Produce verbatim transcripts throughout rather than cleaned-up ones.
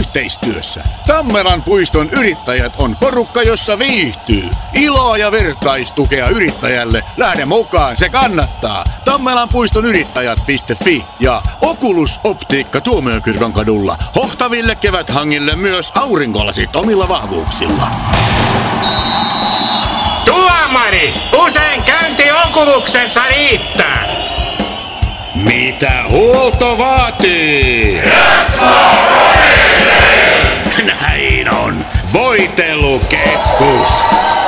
yhteistyössä. Tammelan puiston yrittäjät on porukka, jossa viihtyy. Iloa ja vertaistukea yrittäjälle. Lähde mukaan, se kannattaa. Tammelan puiston yrittäjät piste fi ja Oculus Optiikka Tuomiokirkon kadulla. Hohtaville keväthangille myös aurinkolasit omilla vahvuuksilla. Tuomari! Usein käynti Oculuksessa riittää. Mitä huolto vaatii? Näin on. Voitelukeskus.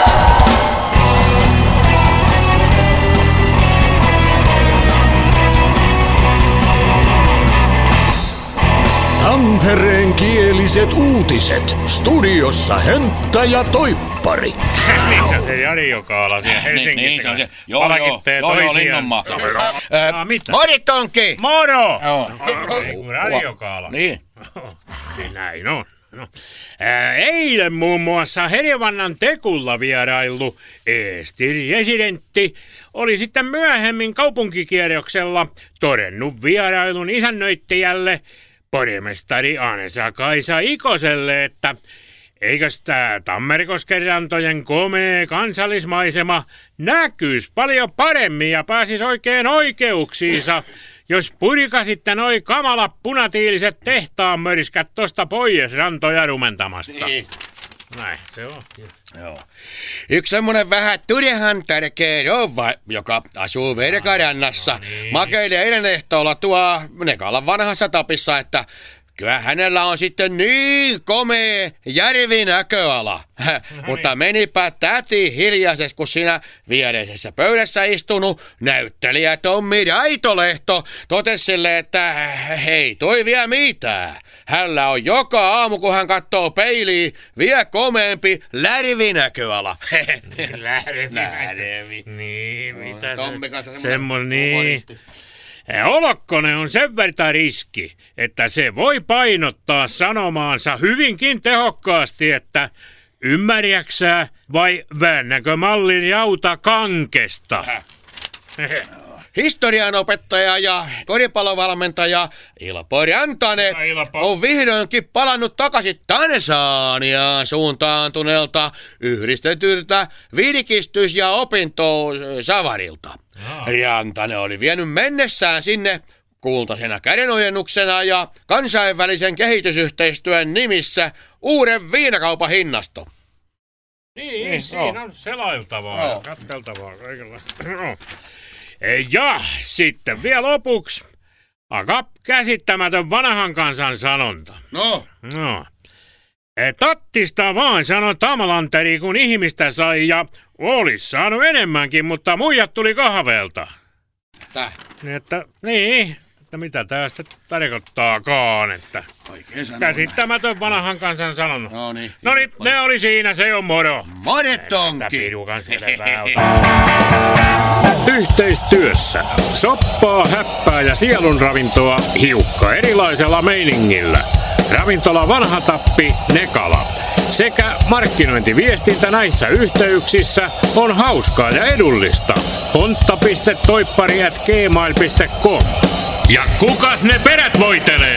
Tampereen kieliset uutiset. Studiossa Hönttä ja Toippari. Niin se on se Jari, joka ala siellä Helsingissä. Niin, se on se. Joo, joo, joo, joo, Linnanmaa. Ah, mitä? Moritonki! Moro! Joo. Jari, joka ala. Niin. Näin on. No. Ää, eilen muun muassa Herjavannan Tekulla vierailu Eesti residentti oli sitten myöhemmin kaupunkikierroksella todennut vierailun isännöittäjälle pormestari Ansa-Kaisa Ikoselle, että eikös tää Tammerkosken rantojen komea kansallismaisema näkyis paljon paremmin ja pääsis oikein oikeuksiinsa, jos purikasitte noi kamalat punatiiliset tehtaan mörskät tosta pois rantoja rumentamasta. Niin. Näin se on. Joo. Yksi semmonen vähän turhan tärkeä rouva, joka asuu Verkarannassa, no niin. Makeilee eilen ehtoolla tuo Nekalan vanhassa tapissa, että kyllä hänellä on sitten niin komea järvinäköala. No mutta niin. Menipä täti hiljaisesti, kun siinä viereisessä pöydässä istunut näyttelijä Tommi Raitolehto totesi sille, että hei toi vie mitään. Hänellä on joka aamu, kun hän katsoo peiliin, vie komeempi lärvinäköala. Lärvi. Lärvi. Niin, mitä Tommi se? Semmoinen niin. Olokkonen on sen verran riski, että se voi painottaa sanomaansa hyvinkin tehokkaasti, että ymmärjäksää vai väännäkö mallin rauta kankesta? Historianopettaja ja koripallovalmentaja Ilpo Rantanen on vihdoinkin palannut takaisin Tansaniaan suuntaantuneelta yhdistetyltä virkistys- ja opintosavarilta. Rantanen oli vienyt mennessään sinne kultaisena kädenojennuksena ja kansainvälisen kehitysyhteistyön nimissä uuden viinakaupan hinnasto. Niin, niin siinä on selailtavaa ja katteltavaa kaikenlaista. Ja sitten vielä lopuksi aika käsittämätön vanhan kansan sanonta. No? No. Tattista vaan sanoi Tamalanteri, kun ihmistä sai ja olis saanut enemmänkin, mutta muijat tuli kahvelta. Täh? Niin, että, niin, että mitä tää sitten tarkoittaakaan, että käsittämätön vanhan kansan sanonut. No niin. No niin, ne oli siinä, se on moro. Monetonki! Yhteistyössä soppaa, häppää ja sielunravintoa hiukka erilaisella meiningillä. Ravintola Vanha Tappi, Nekala. Sekä markkinointiviestintä näissä yhteyksissä on hauskaa ja edullista. hontta piste toippari ät gmail piste com. Ja kukas ne perät voitelee?